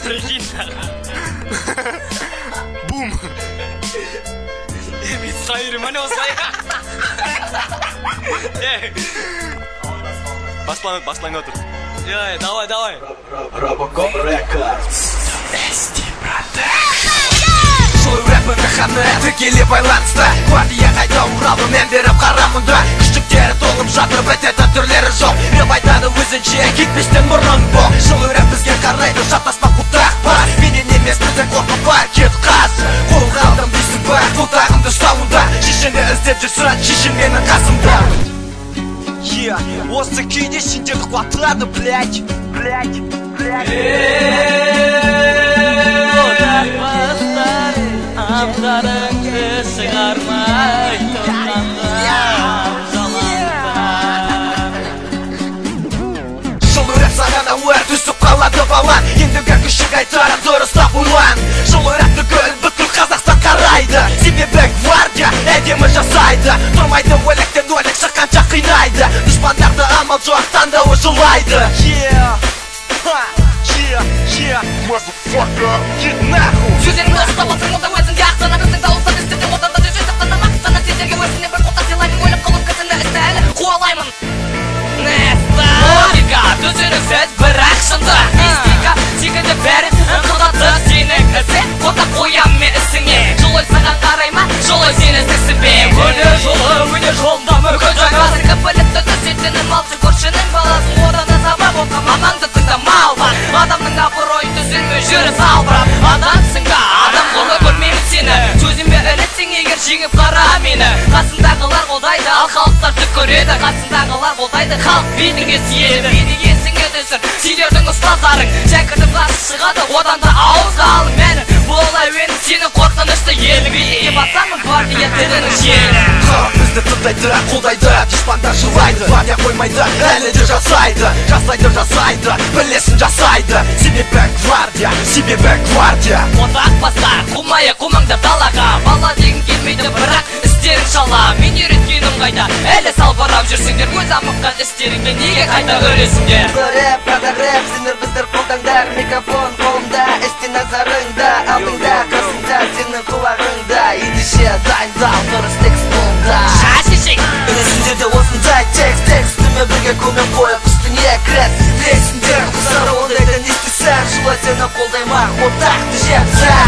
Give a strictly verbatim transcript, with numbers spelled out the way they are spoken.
Прикинь. Бум. Мен сайырым ана осылай. Басланып, басланып отыр. Ей, давай, давай. Robocop Records. Эсти, брат. Шулай рэппен қаны тікелей байланысты. Гвардия қайта оралды, мен беріп қарамында. Күштіктері толып жатыр, бітетін түрлері жоқ. Реп айтады өзінше, кетпестен бұрын бұл. Шулай рэп бізге қарайды, шатаспақ құтақ бар. Менен емес бізден қорқып бар, кет қас. Қолға алдым дейсің ба, құлтағымды ұстауында. Шешені іздеп жүрсін, шешен менің қасымда. Yeah, осы күйде сендерді қуаттырады, блядь, блядь, блядь. Бастар, амдарыңды шығармай тұрғанда жалаңдар. Жылы рэп саған ауыр түсіп қалады балан. Ендігі күшік айтары дұрыстап ойлан. Жылы рэпті гүл бүткіл Қазақстан қарайды. Себебі гвардия әдемі жасайды. Тұрмайды өліктен өлік шыққанша қинайды. Дұшпандарды амал жоқ таңдауы жылайды. Yeah, ha, yeah, yeah, motherfucker, get нахуй. Сөздеріңді ұстап алсаң онда өзіңде ақсана біздің дауыстан істедің отанда жүрсен сақтана мақтана сендерге өзіне бір қолта сыйлаймын өліп қалып кісінді істі әлі қуалаймын. Неста логика түсініксіз бірақ шындық мистика секілді бәрін ыңқылдатты сенің ісің қотап қоям мен ісіңе жолой саған қарай ма жолой сені іздексінбе өлі жолы өне жолында мүмкін жаңа қазіргі білікті түсетінің малшы көршінің баласын орнына сабап отқа мамаңды тыңдамау бар адамның абыройы түзелмей жүрі салбырап адамсың ба адам қолы көрмеймін сені сөзіме ілітсең егер жеңіп қара мені қасындағылар қолдайды ал халықтар түк көреді қасындағылар қолдайды халық бетіңе сүйеді беті есіңе түсір сендердің ұстаздарың шәкіртім қасы шығады одан да ауызға алың мәні бұл әуенің сенің қорқынышты елің бетіңе басамын гвардия тілінің шері халық бізді тыңдайды, қолдайды, дұшпандар жылайды. Гвардия қоймайды, әлі де жасайды. Жасайды, жасайды, білесін жасайды. Себебі гвардия, себебі гвардия. Отақ басқа, қумайы қумаңдар далаға бала деген келмейді бірақ істерің шала мен үйреткенім қайда әлі салбырап жүрсіңдер өз амыққан істеріңе неге қайта өлесіңдер рэп, правда рэп, сендер біздер қолдаңдар микрофон қолымда, істе назарыңда алдыңда, қасыңда, сенің құлағыңда ендеше дайындал, дұрыс текст қолымда шашешек сендерде осындай текст, текстіме бірге көмек қойып үстіңе кірет білесіңдер құсары ондайдан естісәм жылы сені қолдаймақ отақты жеп